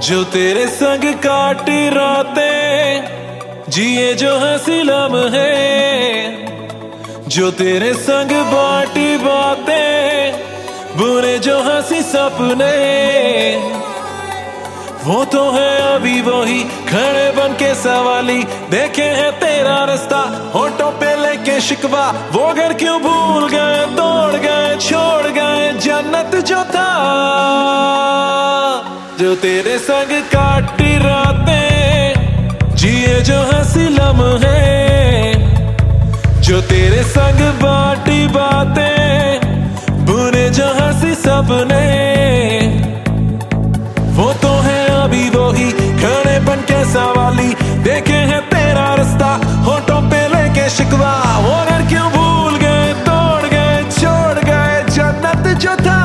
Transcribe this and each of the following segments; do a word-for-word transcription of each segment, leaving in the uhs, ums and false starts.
जो तेरे संग काटी रातें, जिए जो हंसी लम्हे, जो तेरे संग बाटी बातें, बुने जो हंसी सपने, वो तो है अभी वही खड़े बन के सवाली। देखे है तेरा रास्ता होठों पे लेके शिकवा, वो घर क्यों भूल गए, तोड़ गए, छोड़ गए जन्नत जो था। जो तेरे संग काटी रातें, जिए जो हंसी लम्हे, जो तेरे संग बाटी बातें, बुने जो हंसी सपने, वो तो है अभी वही खड़े बन के सवाली। देखे है तेरा रास्ता होठों पे लेके शिकवा, वो घर क्यों भूल गए, तोड़ गए, छोड़ गए जन्नत जो था।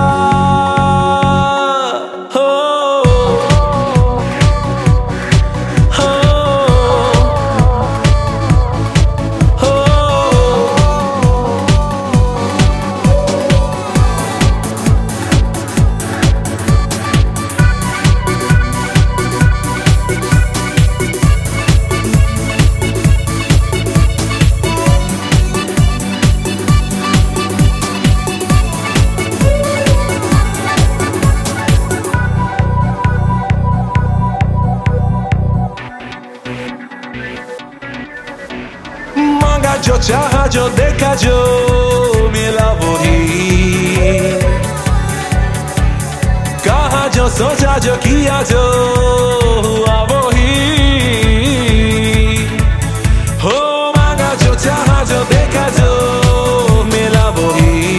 जो चाहा जो देखा जो मिला वही, कहा जो सोचा जो किया जो हुआ वही। हो मांगा जो चाहा जो देखा जो मिला वही,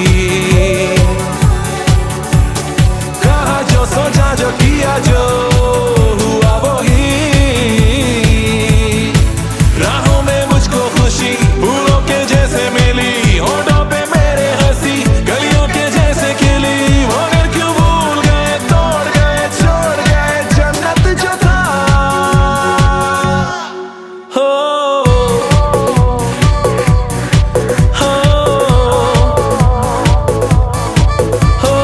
कहा जो सोचा जो किया जो हुआ वही। राहों में मुझको खुशी फूलों के जैसे मिली, होठों पे मेरे हंसी गलियों के जैसे खिली। वो घर क्यों भूल गए, तोड़ गए, छोड़ गए जन्नत जो था। हो हो हो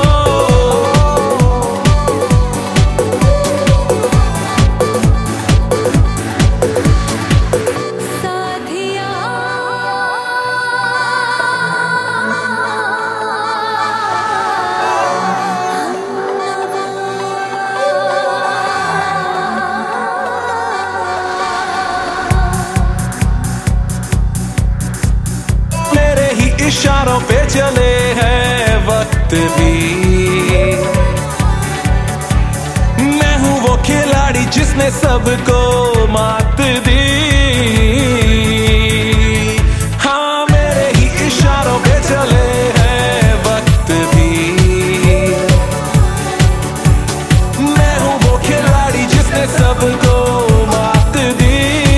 इशारों पे चले हैं वक्त भी, मैं हूँ वो खिलाड़ी जिसने सबको मात दी। हाँ मेरे ही इशारों पे चले हैं वक्त भी, मैं हूँ वो खिलाड़ी जिसने सबको मात दी।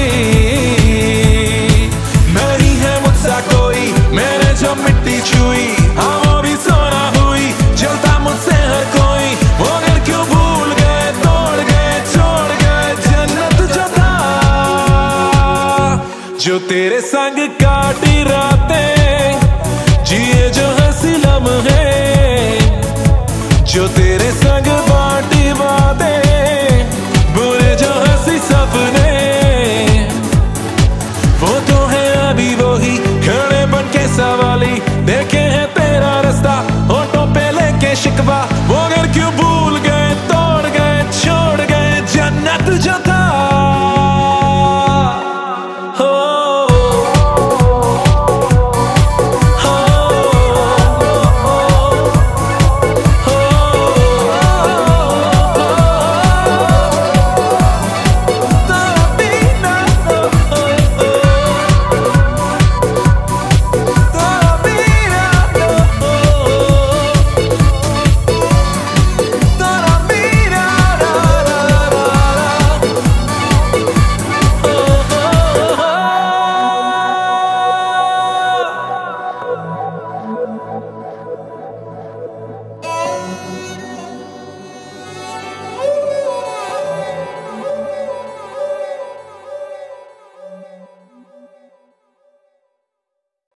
नहीं है मुझसा कोई मैंने जो मिट्टी छुई, हाँ वो भी सोना हुई, चलता मुझसे हर कोई। वो घर क्यों भूल गए, तोड़ गए, छोड़ गए जन्नत जो था। जो तेरे संग काटी रातें, जिए जो हंसी लम्हे, जो तेरे संग